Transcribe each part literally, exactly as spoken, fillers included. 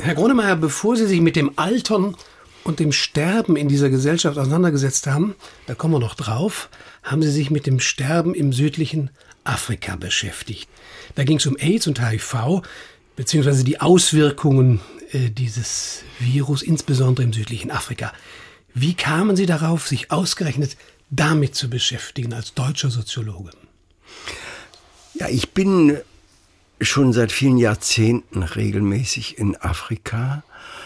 Herr Gronemeyer, bevor Sie sich mit dem Altern und dem Sterben in dieser Gesellschaft auseinandergesetzt haben, da kommen wir noch drauf, haben Sie sich mit dem Sterben im südlichen Afrika beschäftigt. Da ging es um AIDS und H I V, beziehungsweise die Auswirkungen äh, dieses Virus, insbesondere im südlichen Afrika. Wie kamen Sie darauf, sich ausgerechnet damit zu beschäftigen als deutscher Soziologe? Ja, ich bin schon seit vielen Jahrzehnten regelmäßig in Afrika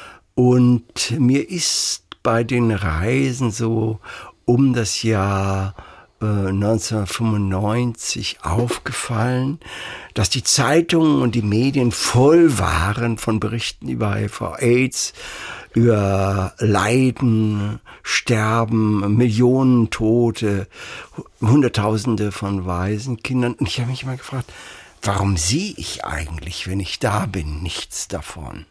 und mir ist bei den Reisen so um das Jahr äh, neunzehnhundertfünfundneunzig aufgefallen, dass die Zeitungen und die Medien voll waren von Berichten über H I V AIDS, über Leiden, Sterben, Millionen Tote, Hunderttausende von Waisenkindern. Und ich habe mich immer gefragt, warum sehe ich eigentlich, wenn ich da bin, nichts davon?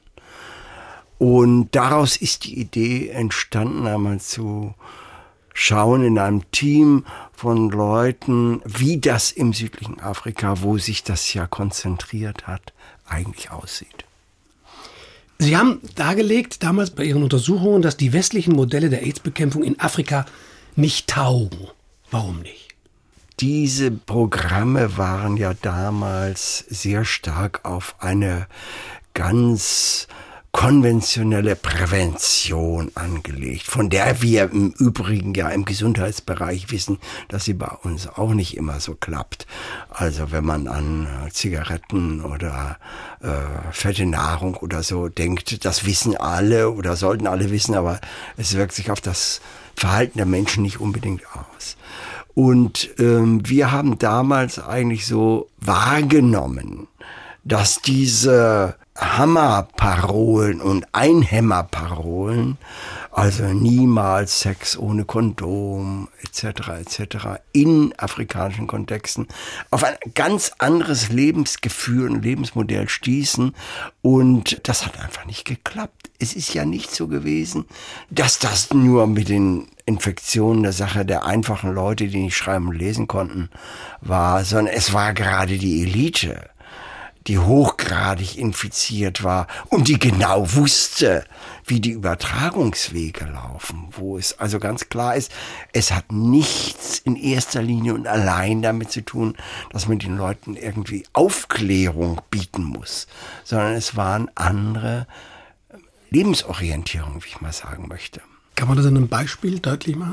Und daraus ist die Idee entstanden, einmal zu schauen in einem Team von Leuten, wie das im südlichen Afrika, wo sich das ja konzentriert hat, eigentlich aussieht. Sie haben dargelegt, damals bei Ihren Untersuchungen, dass die westlichen Modelle der AIDS-Bekämpfung in Afrika nicht taugen. Warum nicht? Diese Programme waren ja damals sehr stark auf eine ganz konventionelle Prävention angelegt, von der wir im Übrigen ja im Gesundheitsbereich wissen, dass sie bei uns auch nicht immer so klappt. Also wenn man an Zigaretten oder äh, fette Nahrung oder so denkt, das wissen alle oder sollten alle wissen, aber es wirkt sich auf das Verhalten der Menschen nicht unbedingt aus. Und ähm, wir haben damals eigentlich so wahrgenommen, dass diese Hammerparolen und Einhämmerparolen, also niemals Sex ohne Kondom et cetera et cetera in afrikanischen Kontexten auf ein ganz anderes Lebensgefühl und Lebensmodell stießen und das hat einfach nicht geklappt. Es ist ja nicht so gewesen, dass das nur mit den Infektionen der Sache der einfachen Leute, die nicht schreiben und lesen konnten, war, sondern es war gerade die Elite, die hochgradig infiziert war und die genau wusste, wie die Übertragungswege laufen, wo es also ganz klar ist, es hat nichts in erster Linie und allein damit zu tun, dass man den Leuten irgendwie Aufklärung bieten muss, sondern es waren andere Lebensorientierungen, wie ich mal sagen möchte. Kann man das an einem Beispiel deutlich machen?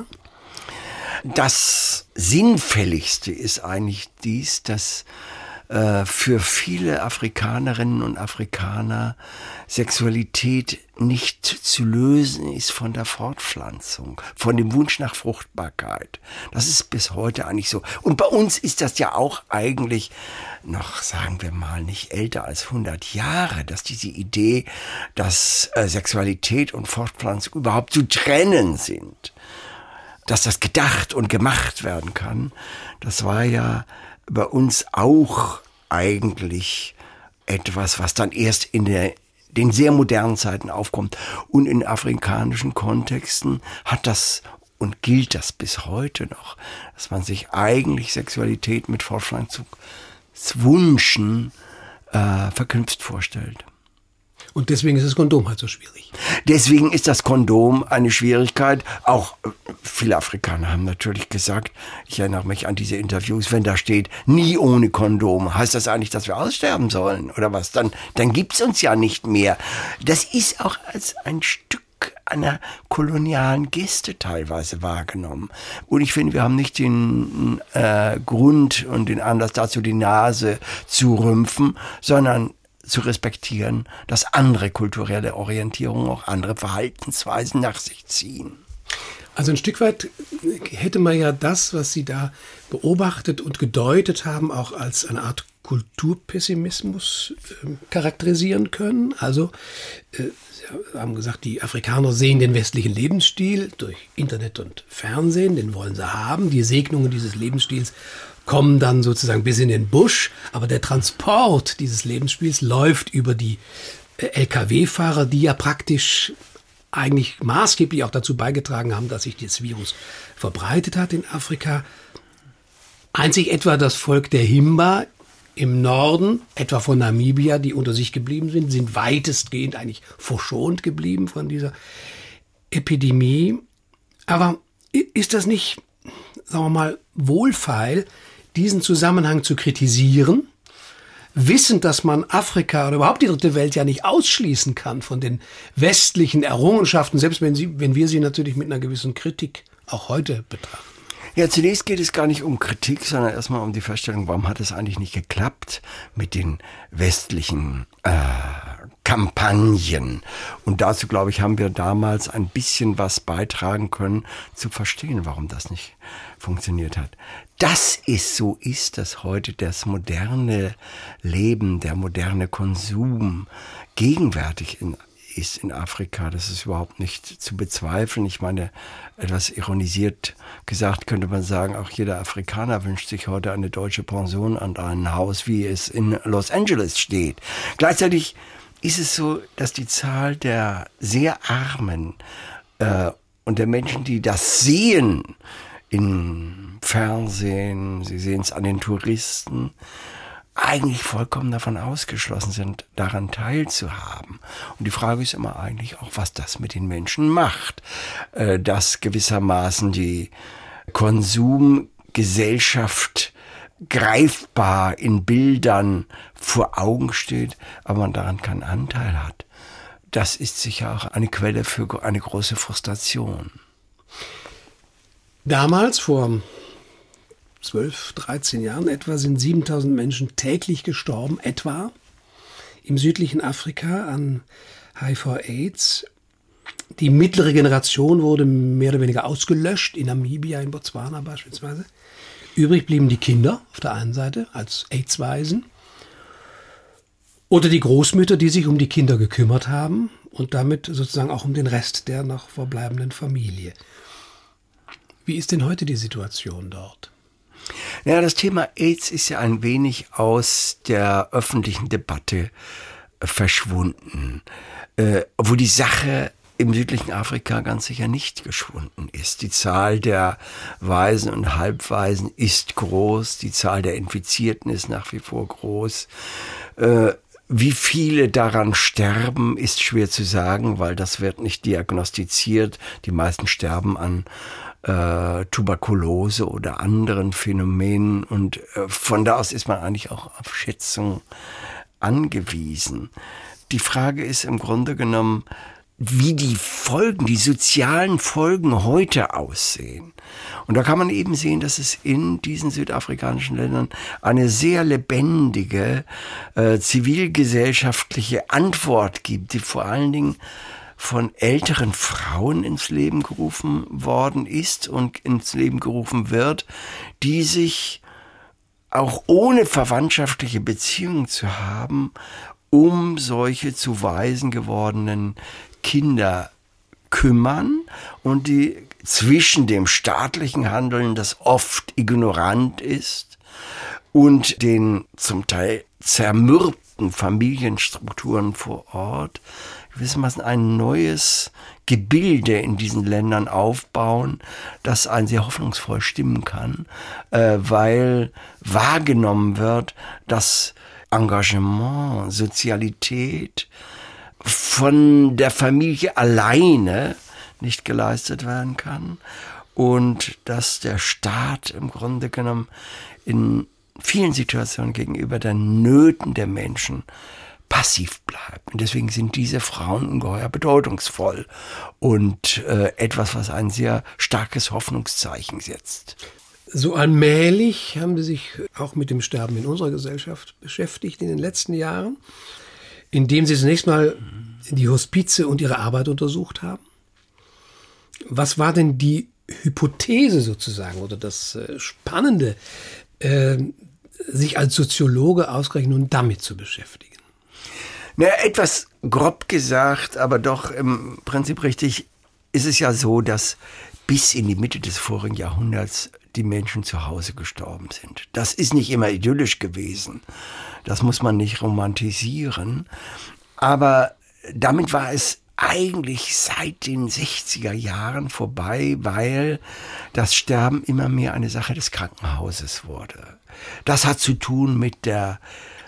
Das Sinnfälligste ist eigentlich dies, dass äh, für viele Afrikanerinnen und Afrikaner Sexualität nicht zu lösen ist von der Fortpflanzung, von dem Wunsch nach Fruchtbarkeit. Das ist bis heute eigentlich so. Und bei uns ist das ja auch eigentlich noch, sagen wir mal, nicht älter als hundert Jahre, dass diese Idee, dass äh, Sexualität und Fortpflanzung überhaupt zu trennen sind, dass das gedacht und gemacht werden kann, das war ja bei uns auch eigentlich etwas, was dann erst in der, den sehr modernen Zeiten aufkommt. Und in afrikanischen Kontexten hat das und gilt das bis heute noch, dass man sich eigentlich Sexualität mit Fortpflanzungswünschen äh, verknüpft vorstellt. Und deswegen ist das Kondom halt so schwierig. Deswegen ist das Kondom eine Schwierigkeit. Auch viele Afrikaner haben natürlich gesagt, ich erinnere mich an diese Interviews, wenn da steht, nie ohne Kondom, heißt das eigentlich, dass wir aussterben sollen oder was? Dann, dann gibt's uns ja nicht mehr. Das ist auch als ein Stück einer kolonialen Geste teilweise wahrgenommen. Und ich finde, wir haben nicht den äh, Grund und den Anlass dazu, die Nase zu rümpfen, sondern zu respektieren, dass andere kulturelle Orientierungen auch andere Verhaltensweisen nach sich ziehen. Also ein Stück weit hätte man ja das, was Sie da beobachtet und gedeutet haben, auch als eine Art Kulturpessimismus äh, charakterisieren können. Also äh, Sie haben gesagt, die Afrikaner sehen den westlichen Lebensstil durch Internet und Fernsehen, den wollen sie haben. Die Segnungen dieses Lebensstils kommen dann sozusagen bis in den Busch, aber der Transport dieses Lebensstils läuft über die L K W-Fahrer, die ja praktisch eigentlich maßgeblich auch dazu beigetragen haben, dass sich das Virus verbreitet hat in Afrika. Einzig etwa das Volk der Himba im Norden, etwa von Namibia, die unter sich geblieben sind, sind weitestgehend eigentlich verschont geblieben von dieser Epidemie. Aber ist das nicht, sagen wir mal, wohlfeil, diesen Zusammenhang zu kritisieren, wissend, dass man Afrika oder überhaupt die dritte Welt ja nicht ausschließen kann von den westlichen Errungenschaften, selbst wenn, sie, wenn wir sie natürlich mit einer gewissen Kritik auch heute betrachten? Ja, zunächst geht es gar nicht um Kritik, sondern erstmal um die Feststellung, warum hat es eigentlich nicht geklappt mit den westlichen äh, Kampagnen. Und dazu, glaube ich, haben wir damals ein bisschen was beitragen können, zu verstehen, warum das nicht funktioniert hat. Dass es so ist, dass heute das moderne Leben, der moderne Konsum gegenwärtig in ist in Afrika, das ist überhaupt nicht zu bezweifeln. Ich meine, etwas ironisiert gesagt könnte man sagen, auch jeder Afrikaner wünscht sich heute eine deutsche Pension und ein Haus, wie es in Los Angeles steht. Gleichzeitig ist es so, dass die Zahl der sehr Armen äh, und der Menschen, die das sehen im Fernsehen, sie sehen es an den Touristen, eigentlich vollkommen davon ausgeschlossen sind, daran teilzuhaben. Und die Frage ist immer eigentlich auch, was das mit den Menschen macht, äh, dass gewissermaßen die Konsumgesellschaft greifbar in Bildern vor Augen steht, aber man daran keinen Anteil hat. Das ist sicher auch eine Quelle für eine große Frustration. Damals, vor zwölf, dreizehn Jahren etwa, sind siebentausend Menschen täglich gestorben, etwa im südlichen Afrika an H I V-Aids. Die mittlere Generation wurde mehr oder weniger ausgelöscht, in Namibia, in Botswana beispielsweise. Übrig blieben die Kinder auf der einen Seite als AIDS-Waisen oder die Großmütter, die sich um die Kinder gekümmert haben und damit sozusagen auch um den Rest der noch verbleibenden Familie. Wie ist denn heute die Situation dort? Ja, das Thema AIDS ist ja ein wenig aus der öffentlichen Debatte verschwunden, äh, wo die Sache im südlichen Afrika ganz sicher nicht geschwunden ist. Die Zahl der Waisen und Halbwaisen ist groß, die Zahl der Infizierten ist nach wie vor groß. Äh, wie viele daran sterben, ist schwer zu sagen, weil das wird nicht diagnostiziert. Die meisten sterben an Äh, Tuberkulose oder anderen Phänomenen und äh, von da aus ist man eigentlich auch auf Schätzung angewiesen. Die Frage ist im Grunde genommen, wie die Folgen, die sozialen Folgen heute aussehen. Und da kann man eben sehen, dass es in diesen südafrikanischen Ländern eine sehr lebendige äh, zivilgesellschaftliche Antwort gibt, die vor allen Dingen von älteren Frauen ins Leben gerufen worden ist und ins Leben gerufen wird, die sich auch ohne verwandtschaftliche Beziehungen zu haben, um solche zu Waisen gewordenen Kinder kümmern und die zwischen dem staatlichen Handeln, das oft ignorant ist, und den zum Teil zermürbten Familienstrukturen vor Ort gewissermaßen ein neues Gebilde in diesen Ländern aufbauen, das einen sehr hoffnungsvoll stimmen kann, äh, weil wahrgenommen wird, dass Engagement, Sozialität von der Familie alleine nicht geleistet werden kann und dass der Staat im Grunde genommen in vielen Situationen gegenüber den Nöten der Menschen passiv bleibt. Und deswegen sind diese Frauen ungeheuer bedeutungsvoll und äh, etwas, was ein sehr starkes Hoffnungszeichen setzt. So allmählich haben Sie sich auch mit dem Sterben in unserer Gesellschaft beschäftigt in den letzten Jahren, indem Sie zunächst mal die Hospize und ihre Arbeit untersucht haben. Was war denn die Hypothese sozusagen oder das äh, Spannende, äh, sich als Soziologe ausgerechnet nun damit zu beschäftigen? Na, etwas grob gesagt, aber doch im Prinzip richtig, ist es ja so, dass bis in die Mitte des vorigen Jahrhunderts die Menschen zu Hause gestorben sind. Das ist nicht immer idyllisch gewesen. Das muss man nicht romantisieren. Aber damit war es eigentlich seit den sechziger Jahren vorbei, weil das Sterben immer mehr eine Sache des Krankenhauses wurde. Das hat zu tun mit der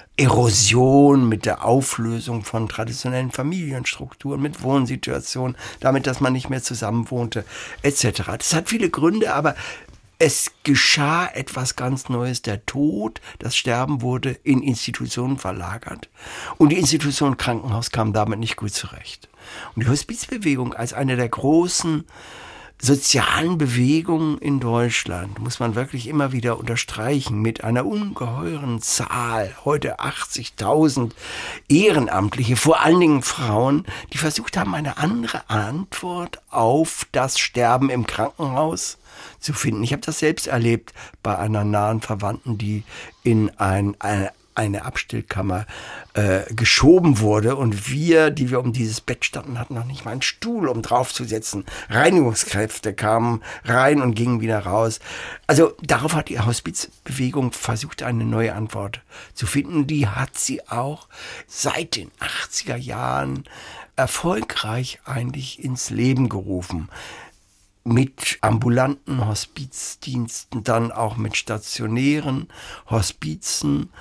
Erosion, mit der Auflösung von traditionellen Familienstrukturen, mit Wohnsituationen, damit, dass man nicht mehr zusammen wohnte, et cetera. Das hat viele Gründe, aber es geschah etwas ganz Neues. Der Tod, das Sterben wurde in Institutionen verlagert. Und die Institution Krankenhaus kam damit nicht gut zurecht. Und die Hospizbewegung als eine der großen sozialen Bewegungen in Deutschland, muss man wirklich immer wieder unterstreichen, mit einer ungeheuren Zahl, heute achtzigtausend Ehrenamtliche, vor allen Dingen Frauen, die versucht haben, eine andere Antwort auf das Sterben im Krankenhaus zu finden. Ich habe das selbst erlebt bei einer nahen Verwandten, die in ein, eine, eine Abstellkammer äh, geschoben wurde und wir, die wir um dieses Bett standen, hatten noch nicht mal einen Stuhl, um draufzusetzen. Reinigungskräfte kamen rein und gingen wieder raus. Also darauf hat die Hospizbewegung versucht, eine neue Antwort zu finden. Die hat sie auch seit den achtziger Jahren erfolgreich eigentlich ins Leben gerufen. Mit ambulanten Hospizdiensten, dann auch mit stationären Hospizen.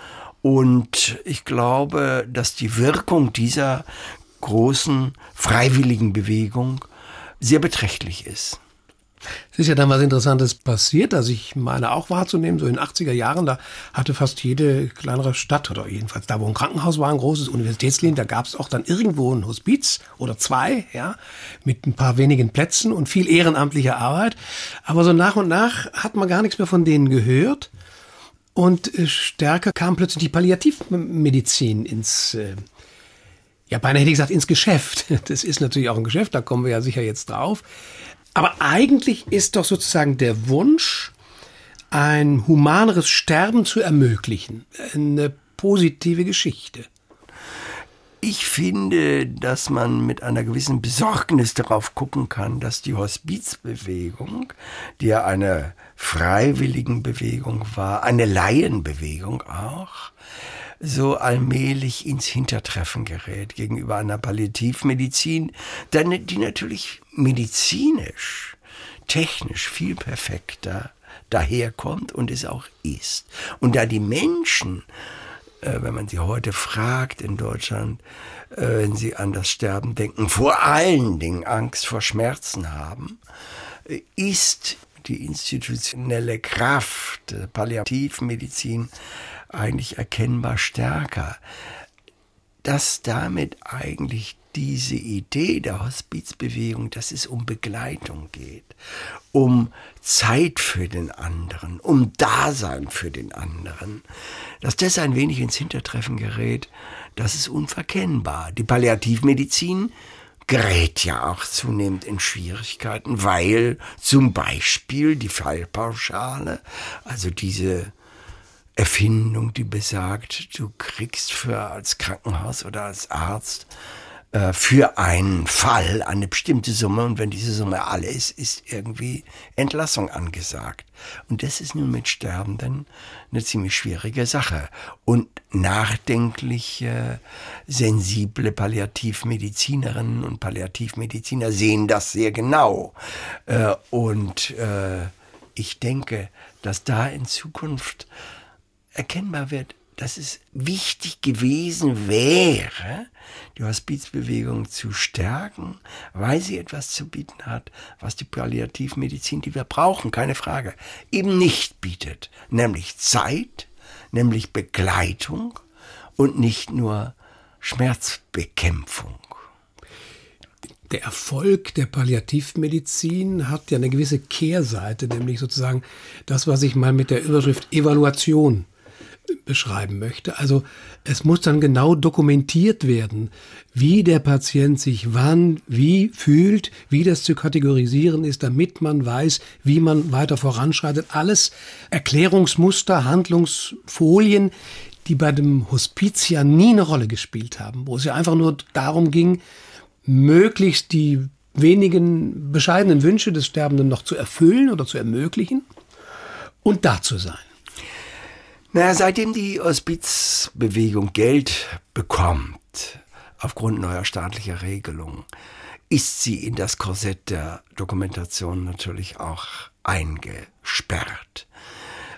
Und ich glaube, dass die Wirkung dieser großen freiwilligen Bewegung sehr beträchtlich ist. Es ist ja dann was Interessantes passiert, also ich meine auch wahrzunehmen, so in den achtziger Jahren, da hatte fast jede kleinere Stadt oder jedenfalls da, wo ein Krankenhaus war, ein großes Universitätsklinik, da gab es auch dann irgendwo ein Hospiz oder zwei, ja, mit ein paar wenigen Plätzen und viel ehrenamtlicher Arbeit. Aber so nach und nach hat man gar nichts mehr von denen gehört und stärker kam plötzlich die Palliativmedizin ins, äh, ja beinahe hätte ich gesagt, ins Geschäft. Das ist natürlich auch ein Geschäft, da kommen wir ja sicher jetzt drauf. Aber eigentlich ist doch sozusagen der Wunsch, ein humaneres Sterben zu ermöglichen, eine positive Geschichte. Ich finde, dass man mit einer gewissen Besorgnis darauf gucken kann, dass die Hospizbewegung, die ja eine Freiwilligenbewegung war, eine Laienbewegung auch, so allmählich ins Hintertreffen gerät gegenüber einer Palliativmedizin, die natürlich medizinisch, technisch viel perfekter daherkommt und es auch ist. Und da die Menschen, äh, wenn man sie heute fragt in Deutschland, äh, wenn sie an das Sterben denken, vor allen Dingen Angst vor Schmerzen haben, äh, ist die institutionelle Kraft der Palliativmedizin eigentlich erkennbar stärker, dass damit eigentlich diese Idee der Hospizbewegung, dass es um Begleitung geht, um Zeit für den anderen, um Dasein für den anderen, dass das ein wenig ins Hintertreffen gerät, das ist unverkennbar. Die Palliativmedizin gerät ja auch zunehmend in Schwierigkeiten, weil zum Beispiel die Fallpauschale, also diese Erfindung, die besagt, du kriegst für als Krankenhaus oder als Arzt äh, für einen Fall eine bestimmte Summe und wenn diese Summe alle ist, ist irgendwie Entlassung angesagt. Und das ist nun mit Sterbenden eine ziemlich schwierige Sache. Und nachdenkliche, sensible Palliativmedizinerinnen und Palliativmediziner sehen das sehr genau. Äh, und äh, ich denke, dass da in Zukunft erkennbar wird, dass es wichtig gewesen wäre, die Hospizbewegung zu stärken, weil sie etwas zu bieten hat, was die Palliativmedizin, die wir brauchen, keine Frage, eben nicht bietet. Nämlich Zeit, nämlich Begleitung und nicht nur Schmerzbekämpfung. Der Erfolg der Palliativmedizin hat ja eine gewisse Kehrseite, nämlich sozusagen das, was ich mal mit der Überschrift Evaluation beschreiben möchte. Also es muss dann genau dokumentiert werden, wie der Patient sich wann, wie fühlt, wie das zu kategorisieren ist, damit man weiß, wie man weiter voranschreitet. Alles Erklärungsmuster, Handlungsfolien, die bei dem Hospiz ja nie eine Rolle gespielt haben, wo es ja einfach nur darum ging, möglichst die wenigen bescheidenen Wünsche des Sterbenden noch zu erfüllen oder zu ermöglichen und da zu sein. Naja, seitdem die Hospizbewegung Geld bekommt, aufgrund neuer staatlicher Regelungen, ist sie in das Korsett der Dokumentation natürlich auch eingesperrt.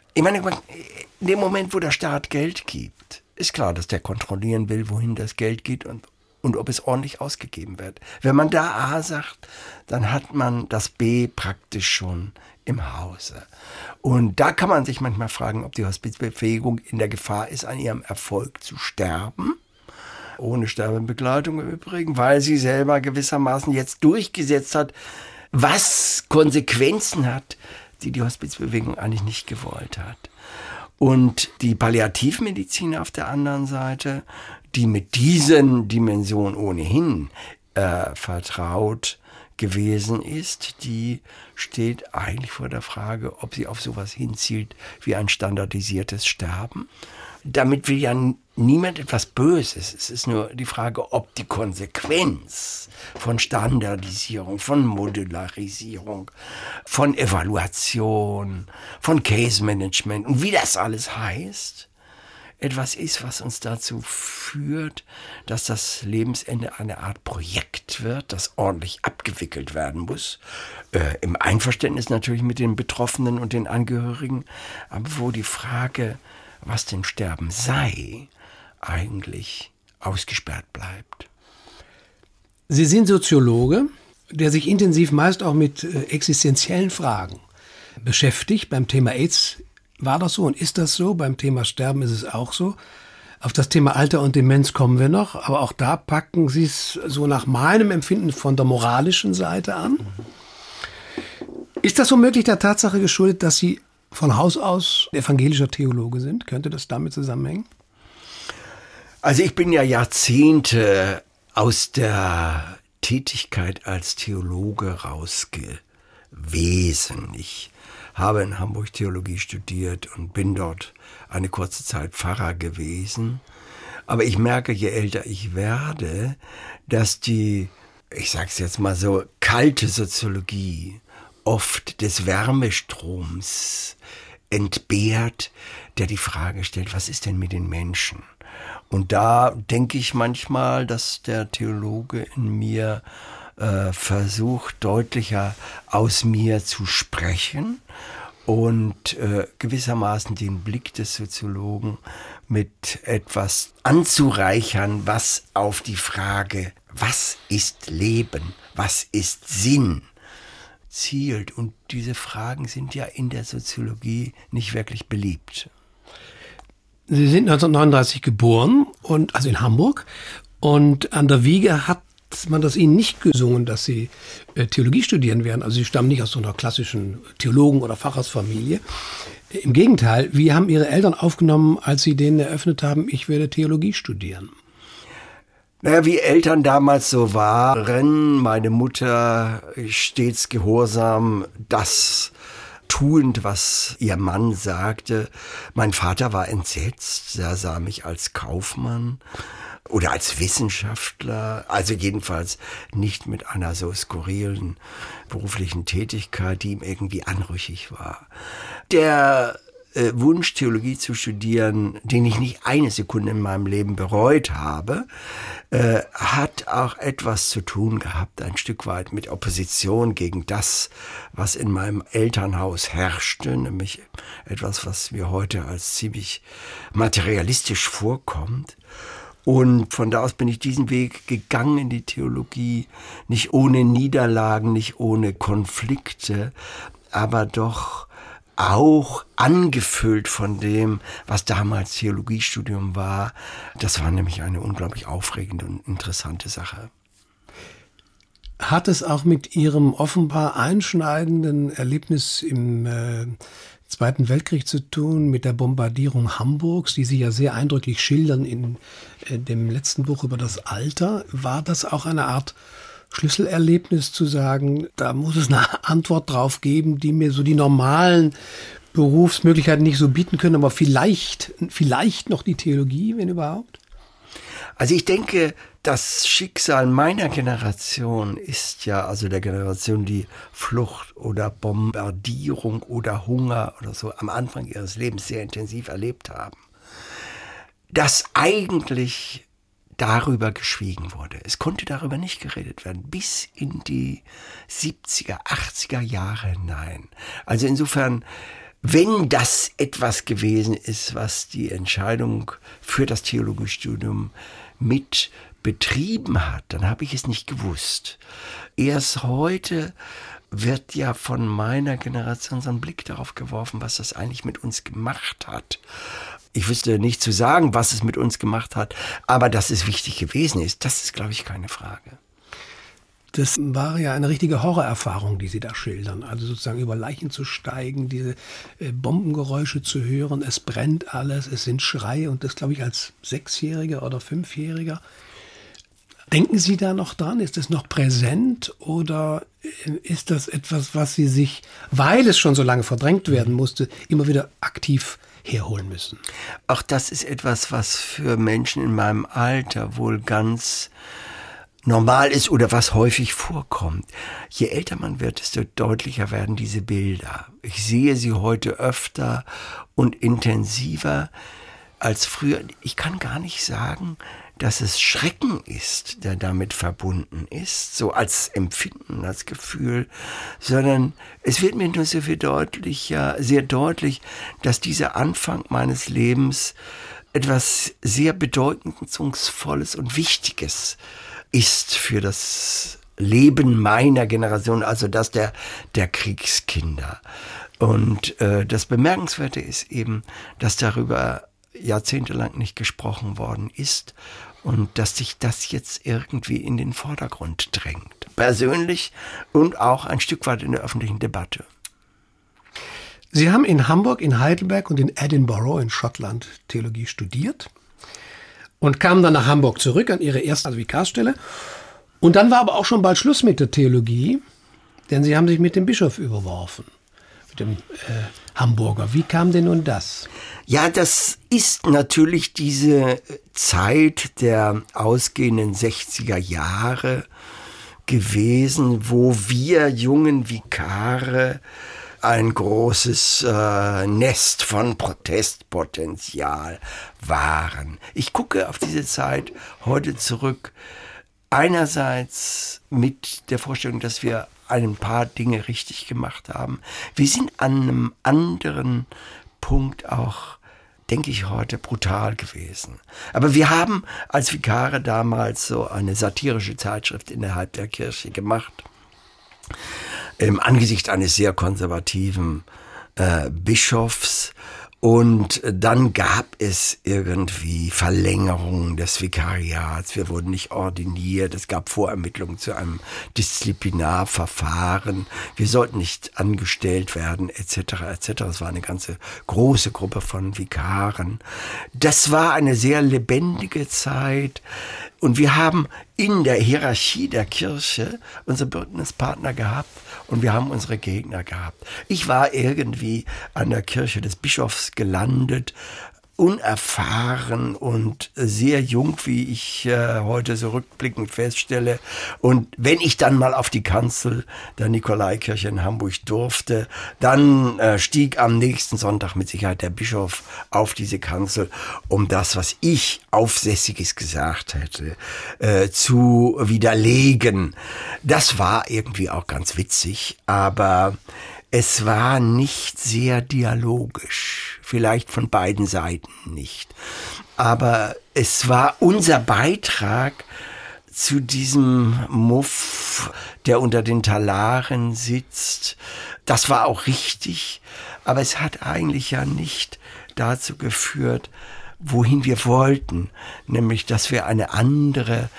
Ich meine, in dem Moment, wo der Staat Geld gibt, ist klar, dass der kontrollieren will, wohin das Geld geht und, und ob es ordentlich ausgegeben wird. Wenn man da A sagt, dann hat man das B praktisch schon im Hause. Und da kann man sich manchmal fragen, ob die Hospizbefähigung in der Gefahr ist, an ihrem Erfolg zu sterben. Ohne Sterbebegleitung im Übrigen, weil sie selber gewissermaßen jetzt durchgesetzt hat, was Konsequenzen hat, die die Hospizbewegung eigentlich nicht gewollt hat. Und die Palliativmedizin auf der anderen Seite, die mit diesen Dimensionen ohnehin äh, vertraut gewesen ist, die steht eigentlich vor der Frage, ob sie auf sowas hinzielt wie ein standardisiertes Sterben. Damit will ja niemand etwas Böses. Es ist nur die Frage, ob die Konsequenz von Standardisierung, von Modularisierung, von Evaluation, von Case Management und wie das alles heißt, etwas ist, was uns dazu führt, dass das Lebensende eine Art Projekt wird, das ordentlich abgewickelt werden muss. Äh, im Einverständnis natürlich mit den Betroffenen und den Angehörigen, aber wo die Frage, was denn Sterben sei, eigentlich ausgesperrt bleibt. Sie sind Soziologe, der sich intensiv meist auch mit äh, existenziellen Fragen beschäftigt. Beim Thema AIDS war das so und ist das so. Beim Thema Sterben ist es auch so. Auf das Thema Alter und Demenz kommen wir noch. Aber auch da packen Sie es so nach meinem Empfinden von der moralischen Seite an. Ist das womöglich der Tatsache geschuldet, dass Sie von Haus aus evangelischer Theologe sind? Könnte das damit zusammenhängen? Also ich bin ja Jahrzehnte aus der Tätigkeit als Theologe raus gewesen. Ich habe in Hamburg Theologie studiert und bin dort eine kurze Zeit Pfarrer gewesen. Aber ich merke, je älter ich werde, dass die, ich sag's jetzt mal so, kalte Soziologie oft des Wärmestroms entbehrt, der die Frage stellt, was ist denn mit den Menschen? Und da denke ich manchmal, dass der Theologe in mir äh, versucht, deutlicher aus mir zu sprechen und äh, gewissermaßen den Blick des Soziologen mit etwas anzureichern, was auf die Frage, was ist Leben, was ist Sinn, zielt. Und diese Fragen sind ja in der Soziologie nicht wirklich beliebt. Sie sind neunzehnhundertneununddreißig geboren, und also in Hamburg. Und an der Wiege hat man das Ihnen nicht gesungen, dass Sie äh, Theologie studieren werden. Also Sie stammen nicht aus so einer klassischen Theologen- oder Pfarrersfamilie. Im Gegenteil, wie haben Ihre Eltern aufgenommen, als Sie denen eröffnet haben, ich werde Theologie studieren? Naja, wie Eltern damals so waren, meine Mutter stets gehorsam, das tuend, was ihr Mann sagte. Mein Vater war entsetzt, er sah mich als Kaufmann oder als Wissenschaftler, also jedenfalls nicht mit einer so skurrilen beruflichen Tätigkeit, die ihm irgendwie anrüchig war. Der äh, Wunsch, Theologie zu studieren, den ich nicht eine Sekunde in meinem Leben bereut habe, äh, hat auch etwas zu tun gehabt, ein Stück weit mit Opposition gegen das, was in meinem Elternhaus herrschte, nämlich etwas, was mir heute als ziemlich materialistisch vorkommt. Und von da aus bin ich diesen Weg gegangen in die Theologie, nicht ohne Niederlagen, nicht ohne Konflikte, aber doch auch angefüllt von dem, was damals Theologiestudium war. Das war nämlich eine unglaublich aufregende und interessante Sache. Hat es auch mit Ihrem offenbar einschneidenden Erlebnis im äh, Zweiten Weltkrieg zu tun, mit der Bombardierung Hamburgs, die Sie ja sehr eindrücklich schildern in äh, dem letzten Buch über das Alter? War das auch eine Art Schlüsselerlebnis, zu sagen, da muss es eine Antwort drauf geben, die mir so die normalen Berufsmöglichkeiten nicht so bieten können, aber vielleicht, vielleicht noch die Theologie, wenn überhaupt? Also ich denke, das Schicksal meiner Generation ist ja, also der Generation, die Flucht oder Bombardierung oder Hunger oder so am Anfang ihres Lebens sehr intensiv erlebt haben, dass eigentlich darüber geschwiegen wurde. Es konnte darüber nicht geredet werden, bis in die siebziger, achtziger Jahre hinein. Also insofern wenn das etwas gewesen ist, was die Entscheidung für das Theologiestudium mit betrieben hat, dann habe ich es nicht gewusst. Erst heute wird ja von meiner Generation so ein Blick darauf geworfen, was das eigentlich mit uns gemacht hat. Ich wüsste nicht zu sagen, was es mit uns gemacht hat, aber dass es wichtig gewesen ist, das ist, glaube ich, keine Frage. Das war ja eine richtige Horrorerfahrung, die Sie da schildern. Also sozusagen über Leichen zu steigen, diese äh, Bombengeräusche zu hören, es brennt alles, es sind Schreie und das, glaube ich, als Sechsjähriger oder Fünfjähriger. Denken Sie da noch dran? Ist das noch präsent oder ist das etwas, was Sie sich, weil es schon so lange verdrängt werden musste, immer wieder aktiv herholen müssen? Auch das ist etwas, was für Menschen in meinem Alter wohl ganz normal ist oder was häufig vorkommt. Je älter man wird, desto deutlicher werden diese Bilder. Ich sehe sie heute öfter und intensiver als früher. Ich kann gar nicht sagen, dass es Schrecken ist, der damit verbunden ist, so als Empfinden, als Gefühl, sondern es wird mir nur so viel deutlicher, sehr deutlich, dass dieser Anfang meines Lebens etwas sehr Bedeutungsvolles und Wichtiges ist für das Leben meiner Generation, also das der, der Kriegskinder. Und äh, das Bemerkenswerte ist eben, dass darüber jahrzehntelang nicht gesprochen worden ist und dass sich das jetzt irgendwie in den Vordergrund drängt. Persönlich und auch ein Stück weit in der öffentlichen Debatte. Sie haben in Hamburg, in Heidelberg und in Edinburgh in Schottland Theologie studiert und kamen dann nach Hamburg zurück an Ihre erste Vikarsstelle. Und dann war aber auch schon bald Schluss mit der Theologie, denn Sie haben sich mit dem Bischof überworfen, mit dem äh, Hamburger. Wie kam denn nun das? Ja, das ist natürlich diese Zeit der ausgehenden sechziger Jahre gewesen, wo wir jungen Vikare ein großes äh, Nest von Protestpotenzial waren. Ich gucke auf diese Zeit heute zurück, einerseits mit der Vorstellung, dass wir ein paar Dinge richtig gemacht haben. Wir sind an einem anderen Punkt auch, denke ich, heute brutal gewesen. Aber wir haben als Vikare damals so eine satirische Zeitschrift innerhalb der Kirche gemacht. Im Angesicht eines sehr konservativen äh, Bischofs. Und dann gab es irgendwie Verlängerungen des Vikariats. Wir wurden nicht ordiniert. Es gab Vorermittlungen zu einem Disziplinarverfahren. Wir sollten nicht angestellt werden, et cetera, et cetera. Es war eine ganze große Gruppe von Vikaren. Das war eine sehr lebendige Zeit. Und wir haben in der Hierarchie der Kirche unsere Bündnispartner gehabt und wir haben unsere Gegner gehabt. Ich war irgendwie an der Kirche des Bischofs gelandet, unerfahren und sehr jung, wie ich äh, heute so rückblickend feststelle. Und wenn ich dann mal auf die Kanzel der Nikolaikirche in Hamburg durfte, dann äh, stieg am nächsten Sonntag mit Sicherheit der Bischof auf diese Kanzel, um das, was ich Aufsässiges gesagt hätte, äh, zu widerlegen. Das war irgendwie auch ganz witzig, aber es war nicht sehr dialogisch, vielleicht von beiden Seiten nicht. Aber es war unser Beitrag zu diesem Muff, der unter den Talaren sitzt. Das war auch richtig, aber es hat eigentlich ja nicht dazu geführt, wohin wir wollten, nämlich dass wir eine andere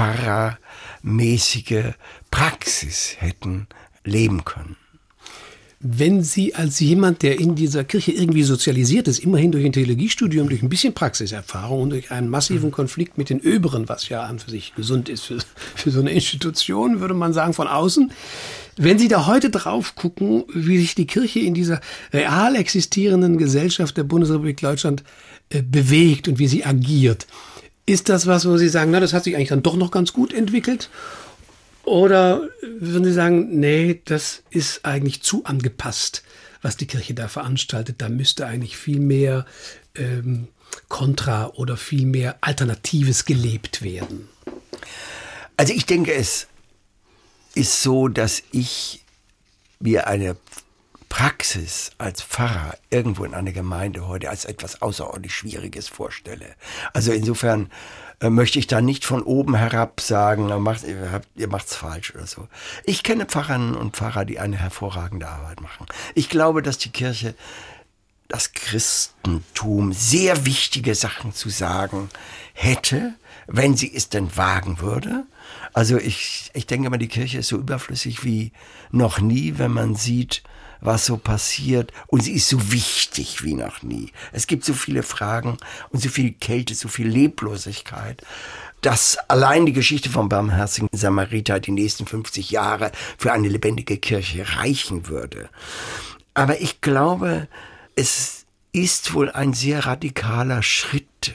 pfarrermäßige Praxis hätten leben können. Wenn Sie als jemand, der in dieser Kirche irgendwie sozialisiert ist, immerhin durch ein Theologiestudium, durch ein bisschen Praxiserfahrung und durch einen massiven Konflikt mit den Öberen, was ja an für sich gesund ist für, für so eine Institution, würde man sagen, von außen. Wenn Sie da heute drauf gucken, wie sich die Kirche in dieser real existierenden Gesellschaft der Bundesrepublik Deutschland äh, bewegt und wie sie agiert, ist das was, wo Sie sagen, na, das hat sich eigentlich dann doch noch ganz gut entwickelt? Oder würden Sie sagen, nee, das ist eigentlich zu angepasst, was die Kirche da veranstaltet. Da müsste eigentlich viel mehr ähm, Kontra oder viel mehr Alternatives gelebt werden? Also ich denke, es ist so, dass ich mir eine Praxis als Pfarrer irgendwo in einer Gemeinde heute als etwas außerordentlich Schwieriges vorstelle. Also insofern äh, möchte ich da nicht von oben herab sagen, ihr macht, ihr, habt, ihr macht's falsch oder so. Ich kenne Pfarrerinnen und Pfarrer, die eine hervorragende Arbeit machen. Ich glaube, dass die Kirche, das Christentum sehr wichtige Sachen zu sagen hätte, wenn sie es denn wagen würde. Also ich, ich denke mal, die Kirche ist so überflüssig wie noch nie, wenn man sieht, was so passiert. Und sie ist so wichtig wie noch nie. Es gibt so viele Fragen und so viel Kälte, so viel Leblosigkeit, dass allein die Geschichte vom barmherzigen Samariter die nächsten fünfzig Jahre für eine lebendige Kirche reichen würde. Aber ich glaube, es ist wohl ein sehr radikaler Schritt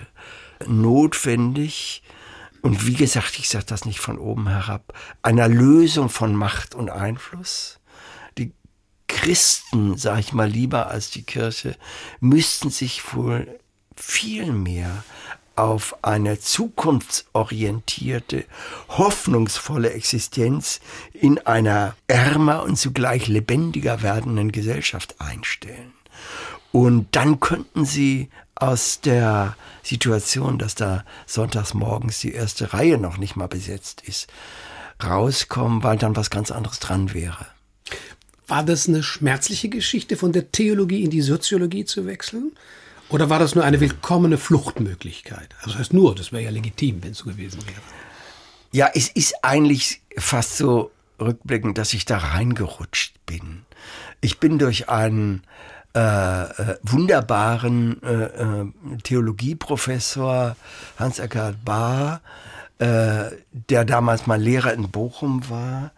notwendig, und wie gesagt, ich sage das nicht von oben herab, einer Lösung von Macht und Einfluss. Die Christen, sage ich mal lieber als die Kirche, müssten sich wohl viel mehr auf eine zukunftsorientierte, hoffnungsvolle Existenz in einer ärmer und zugleich lebendiger werdenden Gesellschaft einstellen. Und dann könnten sie aus der Situation, dass da sonntags morgens die erste Reihe noch nicht mal besetzt ist, rauskommen, weil dann was ganz anderes dran wäre. War das eine schmerzliche Geschichte, von der Theologie in die Soziologie zu wechseln? Oder war das nur eine willkommene Fluchtmöglichkeit? Also das heißt nur, das wäre ja legitim, wenn es so gewesen wäre. Ja, es ist eigentlich fast so rückblickend, dass ich da reingerutscht bin. Ich bin durch einen Äh, äh, wunderbaren äh, äh, Theologieprofessor Hans-Eckhard Bahr, äh, der damals mal Lehrer in Bochum war,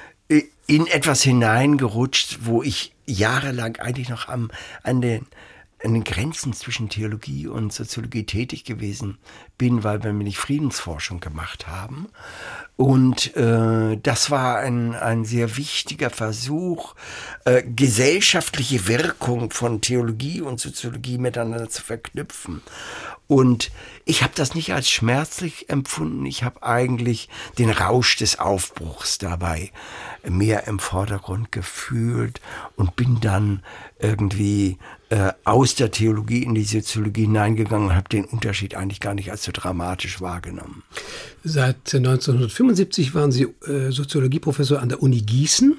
in etwas hineingerutscht, wo ich jahrelang eigentlich noch am, an, den, an den Grenzen zwischen Theologie und Soziologie tätig gewesen bin, weil wir nämlich Friedensforschung gemacht haben. Und äh, das war ein, ein sehr wichtiger Versuch, äh, gesellschaftliche Wirkung von Theologie und Soziologie miteinander zu verknüpfen. Und ich habe das nicht als schmerzlich empfunden. Ich habe eigentlich den Rausch des Aufbruchs dabei mehr im Vordergrund gefühlt und bin dann irgendwie äh, aus der Theologie in die Soziologie hineingegangen und habe den Unterschied eigentlich gar nicht als so dramatisch wahrgenommen. Seit neunzehnhundertfünfundsiebzig waren Sie äh, Soziologieprofessor an der Uni Gießen.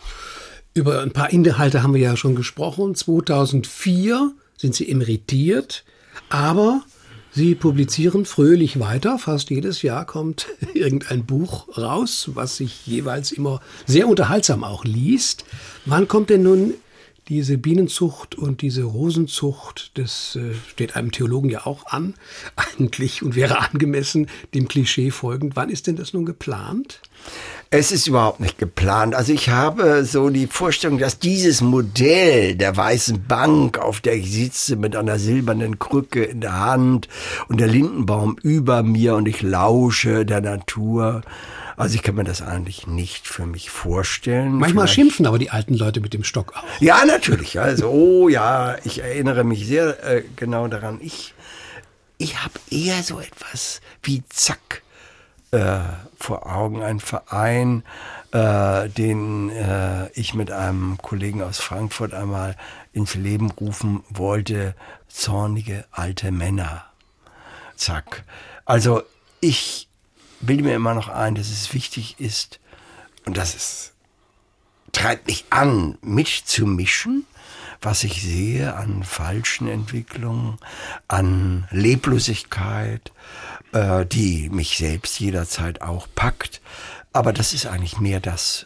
Über ein paar Inhalte haben wir ja schon gesprochen. zweitausendvier sind Sie emeritiert, aber Sie publizieren fröhlich weiter. Fast jedes Jahr kommt irgendein Buch raus, was sich jeweils immer sehr unterhaltsam auch liest. Wann kommt denn nun diese Bienenzucht und diese Rosenzucht, das äh, steht einem Theologen ja auch an, eigentlich, und wäre angemessen dem Klischee folgend. Wann ist denn das nun geplant? Es ist überhaupt nicht geplant. Also ich habe so die Vorstellung, dass dieses Modell der weißen Bank, auf der ich sitze mit einer silbernen Krücke in der Hand und der Lindenbaum über mir und ich lausche der Natur. Also ich kann mir das eigentlich nicht für mich vorstellen. Manchmal Vielleicht schimpfen aber die alten Leute mit dem Stock auch. Ja, natürlich. Also, oh ja, ich erinnere mich sehr äh, genau daran. Ich, ich habe eher so etwas wie Zack äh, vor Augen. Ein Verein, äh, den äh, ich mit einem Kollegen aus Frankfurt einmal ins Leben rufen wollte. Zornige alte Männer. Zack. Also ich bilde mir immer noch ein, dass es wichtig ist und dass es treibt mich an, mitzumischen, was ich sehe an falschen Entwicklungen, an Leblosigkeit, äh, die mich selbst jederzeit auch packt. Aber das ist eigentlich mehr das,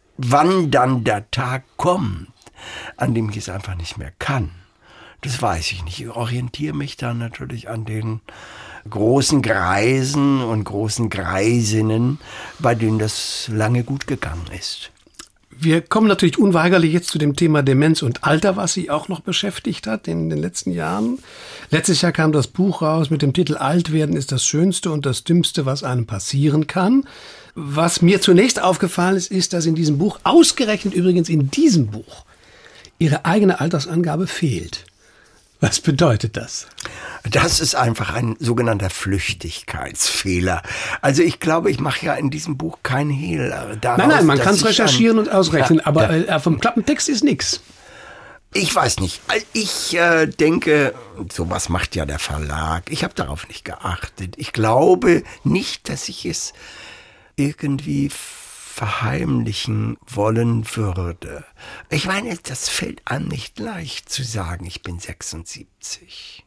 wann dann der Tag kommt, an dem ich es einfach nicht mehr kann. Das weiß ich nicht. Ich orientiere mich dann natürlich an den großen Greisen und großen Greisinnen, bei denen das lange gut gegangen ist. Wir kommen natürlich unweigerlich jetzt zu dem Thema Demenz und Alter, was Sie auch noch beschäftigt hat in den letzten Jahren. Letztes Jahr kam das Buch raus mit dem Titel Alt werden ist das Schönste und das Dümmste, was einem passieren kann. Was mir zunächst aufgefallen ist, ist, dass in diesem Buch, ausgerechnet übrigens in diesem Buch, Ihre eigene Altersangabe fehlt. Was bedeutet das? Das ist einfach ein sogenannter Flüchtigkeitsfehler. Also ich glaube, ich mache ja in diesem Buch keinen Hehl daraus. Nein, nein, man kann es recherchieren an, und ausrechnen, ja, aber ja. Äh, vom Klappentext ist nichts. Ich weiß nicht. Ich äh, denke, sowas macht ja der Verlag. Ich habe darauf nicht geachtet. Ich glaube nicht, dass ich es irgendwie verheimlichen wollen würde. Ich meine, das fällt einem nicht leicht zu sagen, ich bin sechsundsiebzig.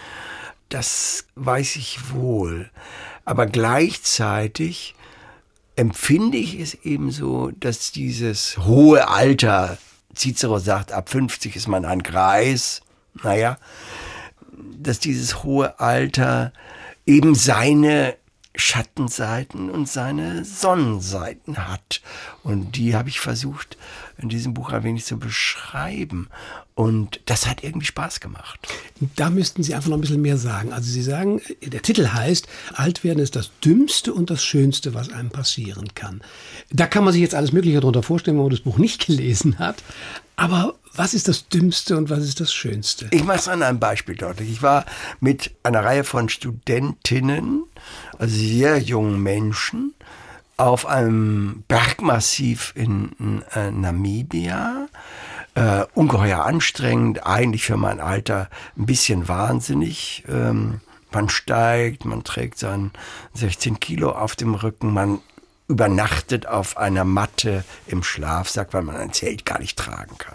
Das weiß ich wohl. Aber gleichzeitig empfinde ich es eben so, dass dieses hohe Alter, Cicero sagt, ab fünfzig ist man ein Greis, naja, dass dieses hohe Alter eben seine Schattenseiten und seine Sonnenseiten hat. Und die habe ich versucht, in diesem Buch ein wenig zu beschreiben. Und das hat irgendwie Spaß gemacht. Da müssten Sie einfach noch ein bisschen mehr sagen. Also Sie sagen, der Titel heißt, alt werden ist das Dümmste und das Schönste, was einem passieren kann. Da kann man sich jetzt alles Mögliche darunter vorstellen, wenn man das Buch nicht gelesen hat. Aber was ist das Dümmste und was ist das Schönste? Ich mache es an einem Beispiel deutlich. Ich war mit einer Reihe von Studentinnen, also sehr jungen Menschen, auf einem Bergmassiv in, in äh, Namibia. Äh, ungeheuer anstrengend, eigentlich für mein Alter ein bisschen wahnsinnig. Ähm, man steigt, man trägt seinen sechzehn Kilo auf dem Rücken, man übernachtet auf einer Matte im Schlafsack, weil man ein Zelt gar nicht tragen kann.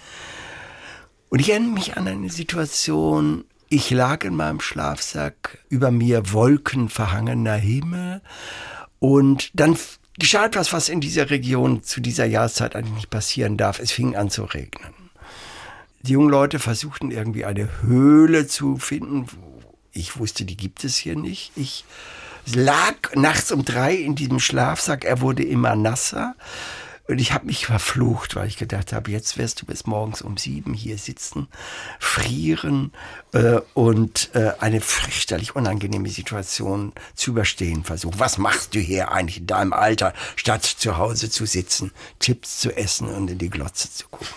Und ich erinnere mich an eine Situation, ich lag in meinem Schlafsack, über mir wolkenverhangener Himmel und dann geschah etwas, was in dieser Region zu dieser Jahreszeit eigentlich nicht passieren darf. Es fing an zu regnen. Die jungen Leute versuchten irgendwie eine Höhle zu finden. Ich wusste, die gibt es hier nicht. Ich lag nachts um drei in diesem Schlafsack. Er wurde immer nasser. Und ich habe mich verflucht, weil ich gedacht habe, jetzt wirst du bis morgens um sieben hier sitzen, frieren äh, und äh, eine fürchterlich unangenehme Situation zu überstehen versuchen. Was machst du hier eigentlich in deinem Alter, statt zu Hause zu sitzen, Chips zu essen und in die Glotze zu gucken?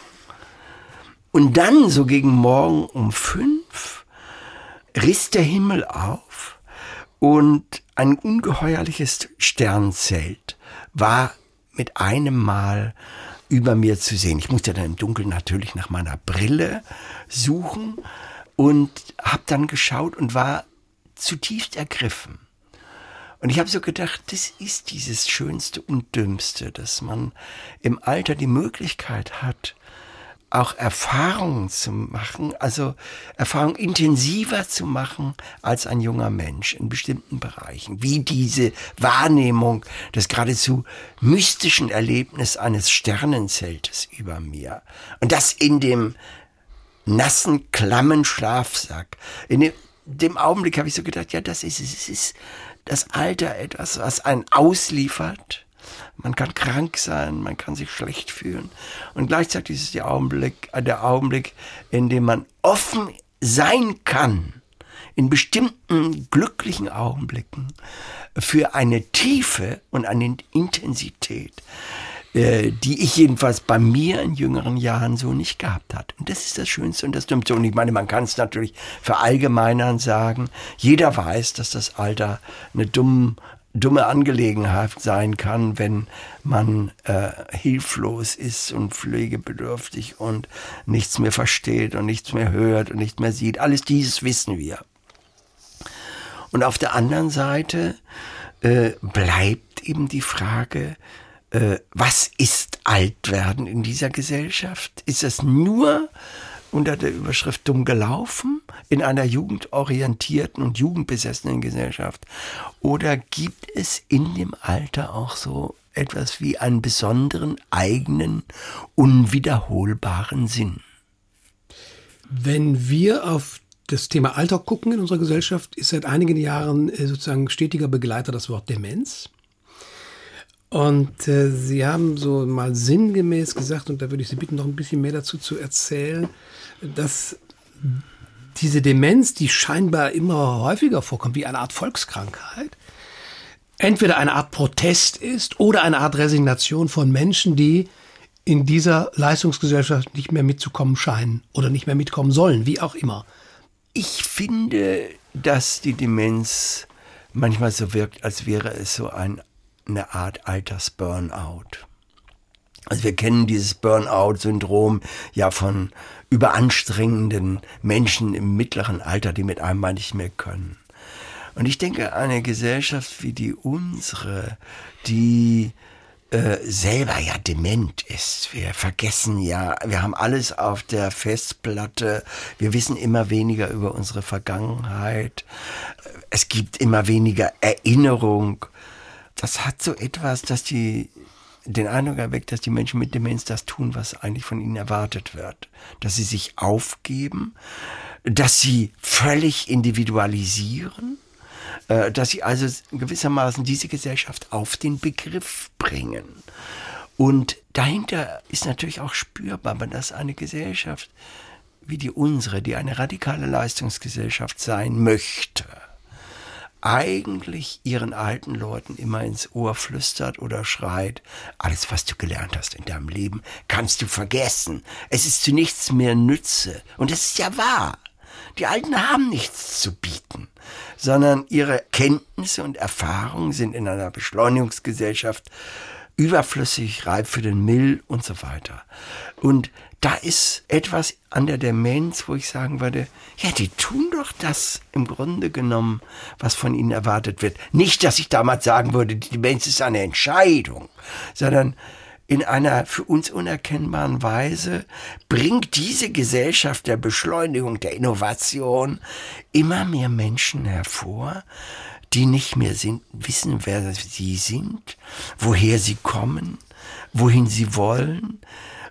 Und dann, so gegen Morgen um fünf, riss der Himmel auf und ein ungeheuerliches Sternzelt war mit einem Mal über mir zu sehen. Ich musste dann im Dunkeln natürlich nach meiner Brille suchen und habe dann geschaut und war zutiefst ergriffen. Und ich habe so gedacht, das ist dieses Schönste und Dümmste, dass man im Alter die Möglichkeit hat, auch Erfahrungen zu machen, also Erfahrungen intensiver zu machen als ein junger Mensch in bestimmten Bereichen, wie diese Wahrnehmung des geradezu mystischen Erlebnisses eines Sternenzeltes über mir. Und das in dem nassen, klammen Schlafsack. In dem, dem Augenblick habe ich so gedacht, ja, das ist es. Es ist das Alter etwas, was einen ausliefert. Man kann krank sein, man kann sich schlecht fühlen. Und gleichzeitig ist es der Augenblick, der Augenblick, in dem man offen sein kann, in bestimmten glücklichen Augenblicken, für eine Tiefe und eine Intensität, äh, die ich jedenfalls bei mir in jüngeren Jahren so nicht gehabt habe. Und das ist das Schönste und das Dümmste. Und ich meine, man kann es natürlich verallgemeinern sagen. Jeder weiß, dass das Alter eine dumme dumme Angelegenheit sein kann, wenn man äh, hilflos ist und pflegebedürftig und nichts mehr versteht und nichts mehr hört und nichts mehr sieht. Alles dieses wissen wir. Und auf der anderen Seite äh, bleibt eben die Frage, äh, was ist Altwerden in dieser Gesellschaft? Ist es nur unter der Überschrift dumm gelaufen in einer jugendorientierten und jugendbesessenen Gesellschaft? Oder gibt es in dem Alter auch so etwas wie einen besonderen, eigenen, unwiederholbaren Sinn? Wenn wir auf das Thema Alter gucken in unserer Gesellschaft, ist seit einigen Jahren sozusagen stetiger Begleiter das Wort Demenz. Und äh, Sie haben so mal sinngemäß gesagt, und da würde ich Sie bitten, noch ein bisschen mehr dazu zu erzählen, dass diese Demenz, die scheinbar immer häufiger vorkommt, wie eine Art Volkskrankheit, entweder eine Art Protest ist oder eine Art Resignation von Menschen, die in dieser Leistungsgesellschaft nicht mehr mitzukommen scheinen oder nicht mehr mitkommen sollen, wie auch immer. Ich finde, dass die Demenz manchmal so wirkt, als wäre es so ein eine Art Altersburnout. Also wir kennen dieses Burnout-Syndrom ja von überanstrengenden Menschen im mittleren Alter, die mit einmal nicht mehr können. Und ich denke, eine Gesellschaft wie die unsere, die äh, selber ja dement ist. Wir vergessen ja, wir haben alles auf der Festplatte. Wir wissen immer weniger über unsere Vergangenheit. Es gibt immer weniger Erinnerung. Das hat so etwas, dass die den Eindruck erweckt, dass die Menschen mit Demenz das tun, was eigentlich von ihnen erwartet wird. Dass sie sich aufgeben, dass sie völlig individualisieren, dass sie also gewissermaßen diese Gesellschaft auf den Begriff bringen. Und dahinter ist natürlich auch spürbar, dass eine Gesellschaft wie die unsere, die eine radikale Leistungsgesellschaft sein möchte, eigentlich ihren alten Leuten immer ins Ohr flüstert oder schreit, alles, was du gelernt hast in deinem Leben, kannst du vergessen. Es ist zu nichts mehr Nütze. Und es ist ja wahr. Die Alten haben nichts zu bieten, sondern ihre Kenntnisse und Erfahrungen sind in einer Beschleunigungsgesellschaft überflüssig, reif für den Müll und so weiter. Und da ist etwas an der Demenz, wo ich sagen würde, ja, die tun doch das im Grunde genommen, was von ihnen erwartet wird. Nicht, dass ich damals sagen würde, die Demenz ist eine Entscheidung, sondern in einer für uns unerkennbaren Weise bringt diese Gesellschaft der Beschleunigung, der Innovation immer mehr Menschen hervor, die nicht mehr sind, wissen, wer sie sind, woher sie kommen, wohin sie wollen.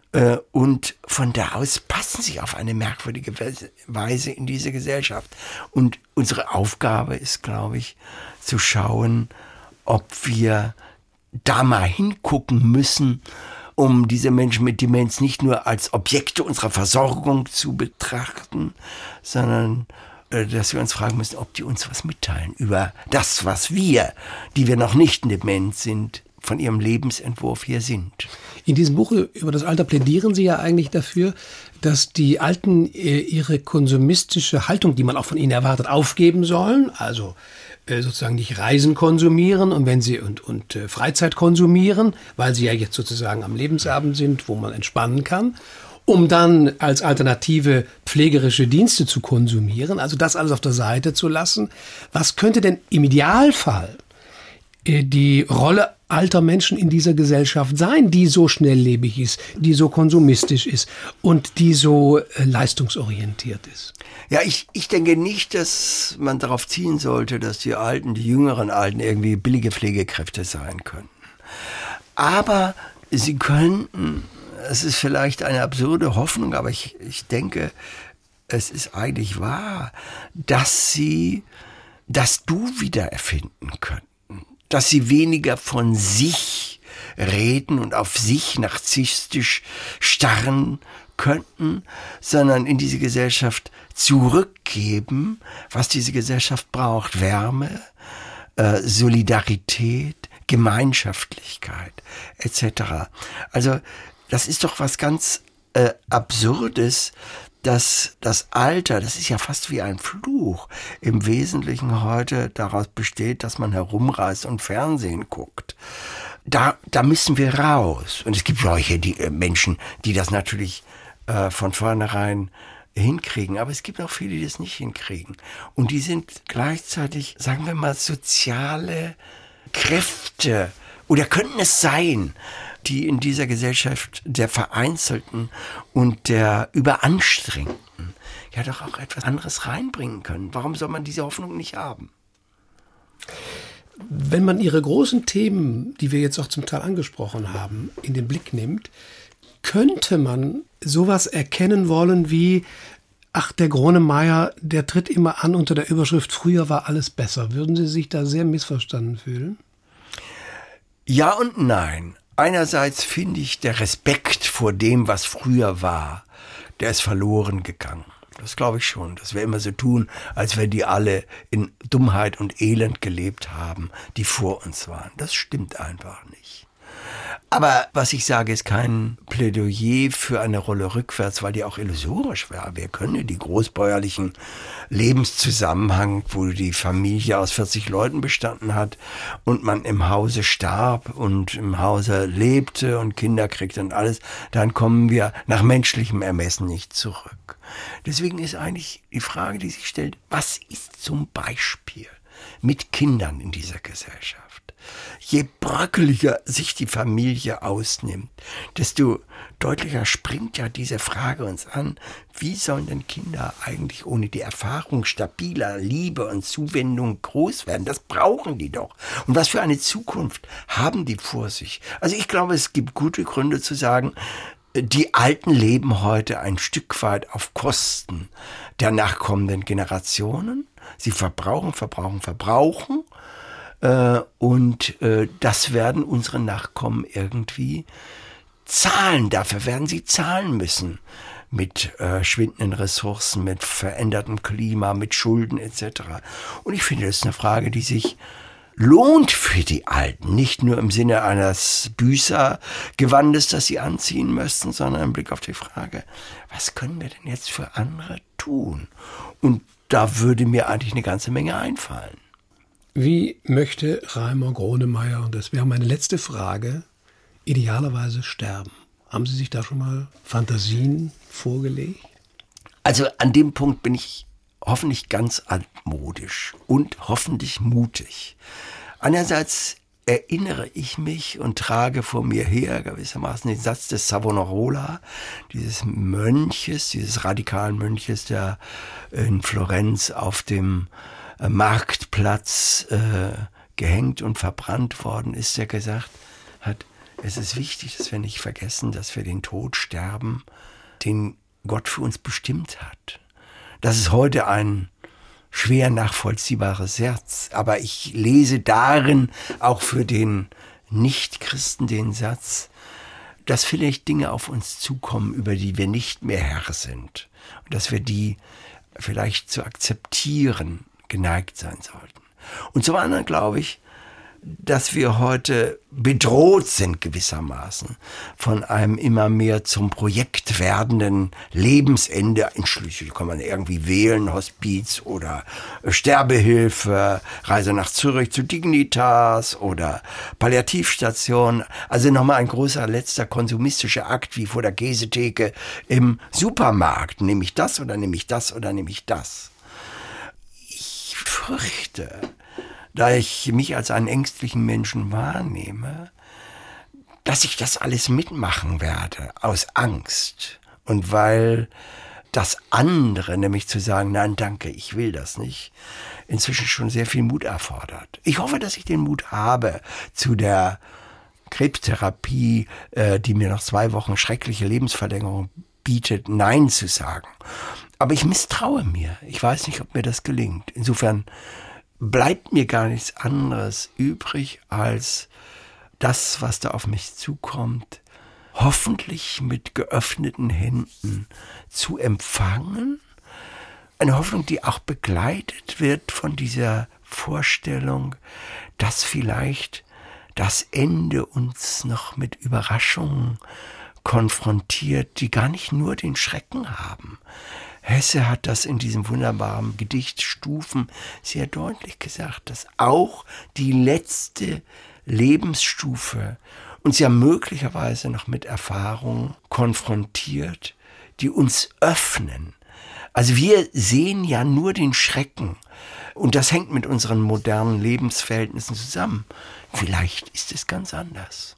Und von da aus passen sie auf eine merkwürdige Weise in diese Gesellschaft. Und unsere Aufgabe ist, glaube ich, zu schauen, ob wir da mal hingucken müssen, um diese Menschen mit Demenz nicht nur als Objekte unserer Versorgung zu betrachten, sondern dass wir uns fragen müssen, ob die uns was mitteilen über das, was wir, die wir noch nicht dement sind, von ihrem Lebensentwurf hier sind. In diesem Buch über das Alter plädieren Sie ja eigentlich dafür, dass die Alten ihre konsumistische Haltung, die man auch von ihnen erwartet, aufgeben sollen. Also sozusagen nicht Reisen konsumieren und wenn sie und, und äh, Freizeit konsumieren, weil sie ja jetzt sozusagen am Lebensabend sind, wo man entspannen kann, um dann als Alternative pflegerische Dienste zu konsumieren, also das alles auf der Seite zu lassen. Was könnte denn im Idealfall äh, die Rolle alter Menschen in dieser Gesellschaft sein, die so schnelllebig ist, die so konsumistisch ist und die so äh, leistungsorientiert ist? Ja, ich, ich denke nicht, dass man darauf ziehen sollte, dass die Alten, die jüngeren Alten irgendwie billige Pflegekräfte sein könnten. Aber sie könnten, es ist vielleicht eine absurde Hoffnung, aber ich, ich denke, es ist eigentlich wahr, dass sie das Du wieder erfinden könnten, dass sie weniger von sich reden und auf sich narzisstisch starren könnten, sondern in diese Gesellschaft zurückgeben, was diese Gesellschaft braucht. Wärme, äh, Solidarität, Gemeinschaftlichkeit et cetera. Also das ist doch was ganz äh, Absurdes, dass das Alter, das ist ja fast wie ein Fluch, im Wesentlichen heute daraus besteht, dass man herumreist und Fernsehen guckt. Da, da müssen wir raus. Und es gibt solche die, äh, Menschen, die das natürlich äh, von vornherein hinkriegen. Aber es gibt auch viele, die das nicht hinkriegen. Und die sind gleichzeitig, sagen wir mal, soziale Kräfte oder könnten es sein, die in dieser Gesellschaft der Vereinzelten und der Überanstrengten ja doch auch etwas anderes reinbringen können. Warum soll man diese Hoffnung nicht haben? Wenn man Ihre großen Themen, die wir jetzt auch zum Teil angesprochen haben, in den Blick nimmt, könnte man sowas erkennen wollen wie, ach, der Gronemeyer, der tritt immer an unter der Überschrift, früher war alles besser. Würden Sie sich da sehr missverstanden fühlen? Ja und nein. Einerseits finde ich, der Respekt vor dem, was früher war, der ist verloren gegangen. Das glaube ich schon, dass wir immer so tun, als wenn die alle in Dummheit und Elend gelebt haben, die vor uns waren. Das stimmt einfach nicht. Aber was ich sage, ist kein Plädoyer für eine Rolle rückwärts, weil die auch illusorisch wäre. Wir können ja die großbäuerlichen Lebenszusammenhang, wo die Familie aus vierzig Leuten bestanden hat und man im Hause starb und im Hause lebte und Kinder kriegte und alles, dann kommen wir nach menschlichem Ermessen nicht zurück. Deswegen ist eigentlich die Frage, die sich stellt, was ist zum Beispiel mit Kindern in dieser Gesellschaft? Je bröckeliger sich die Familie ausnimmt, desto deutlicher springt ja diese Frage uns an, wie sollen denn Kinder eigentlich ohne die Erfahrung stabiler Liebe und Zuwendung groß werden? Das brauchen die doch. Und was für eine Zukunft haben die vor sich? Also ich glaube, es gibt gute Gründe zu sagen, die Alten leben heute ein Stück weit auf Kosten der nachkommenden Generationen. Sie verbrauchen, verbrauchen, verbrauchen. Äh, und äh, das werden unsere Nachkommen irgendwie zahlen. Dafür werden sie zahlen müssen. Mit äh, schwindenden Ressourcen, mit verändertem Klima, mit Schulden et cetera. Und ich finde, das ist eine Frage, die sich lohnt für die Alten. Nicht nur im Sinne eines Büßergewandes, das sie anziehen müssten, sondern im Blick auf die Frage, was können wir denn jetzt für andere tun? Und da würde mir eigentlich eine ganze Menge einfallen. Wie möchte Raimar Gronemeyer, und das wäre meine letzte Frage, idealerweise sterben? Haben Sie sich da schon mal Fantasien vorgelegt? Also an dem Punkt bin ich hoffentlich ganz altmodisch und hoffentlich mutig. Einerseits erinnere ich mich und trage vor mir her gewissermaßen den Satz des Savonarola, dieses Mönches, dieses radikalen Mönches, der in Florenz auf dem Marktplatz äh, gehängt und verbrannt worden ist, der gesagt hat, es ist wichtig, dass wir nicht vergessen, dass wir den Tod sterben, den Gott für uns bestimmt hat. Das ist heute ein schwer nachvollziehbares Satz, aber ich lese darin auch für den Nichtchristen den Satz, dass vielleicht Dinge auf uns zukommen, über die wir nicht mehr Herr sind und dass wir die vielleicht zu akzeptieren geneigt sein sollten. Und zum anderen glaube ich, dass wir heute bedroht sind gewissermaßen von einem immer mehr zum Projekt werdenden Lebensende. Schließlich kann man irgendwie wählen, Hospiz oder Sterbehilfe, Reise nach Zürich zu Dignitas oder Palliativstation. Also nochmal ein großer letzter konsumistischer Akt wie vor der Käsetheke im Supermarkt. Nehme ich das oder nehme ich das oder nehme ich das? Ich fürchte, da ich mich als einen ängstlichen Menschen wahrnehme, dass ich das alles mitmachen werde, aus Angst. Und weil das andere, nämlich zu sagen, nein, danke, ich will das nicht, inzwischen schon sehr viel Mut erfordert. Ich hoffe, dass ich den Mut habe zu der Krebstherapie, äh, die mir noch zwei Wochen schreckliche Lebensverlängerung bietet, Nein zu sagen. Aber ich misstraue mir. Ich weiß nicht, ob mir das gelingt. Insofern bleibt mir gar nichts anderes übrig, als das, was da auf mich zukommt, hoffentlich mit geöffneten Händen zu empfangen. Eine Hoffnung, die auch begleitet wird von dieser Vorstellung, dass vielleicht das Ende uns noch mit Überraschungen konfrontiert, die gar nicht nur den Schrecken haben. Hesse hat das in diesem wunderbaren Gedicht Stufen sehr deutlich gesagt, dass auch die letzte Lebensstufe uns ja möglicherweise noch mit Erfahrungen konfrontiert, die uns öffnen. Also wir sehen ja nur den Schrecken und das hängt mit unseren modernen Lebensverhältnissen zusammen. Vielleicht ist es ganz anders.